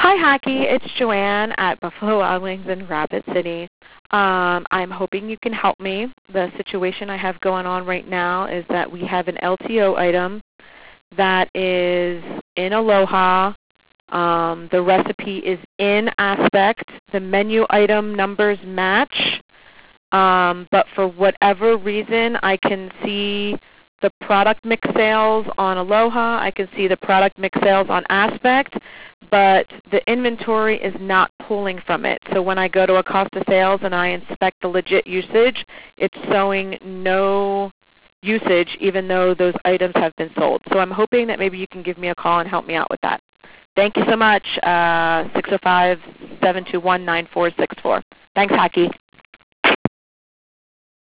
Hi, Hacky. It's Joanne at Buffalo Wild Wings in Rapid City. I'm hoping you can help me. The situation I have going on right now is that we have an LTO item that is in Aloha. The recipe is in Aspect. The menu item numbers match, but for whatever reason, I can see the product mix sales on Aloha. I can see the product mix sales on Aspect, but the inventory is not pulling from it. So when I go to a cost of sales and I inspect the legit usage, it's showing no usage even though those items have been sold. So I'm hoping that maybe you can give me a call and help me out with that. Thank you so much, 605-721-9464. Thanks, Hacky.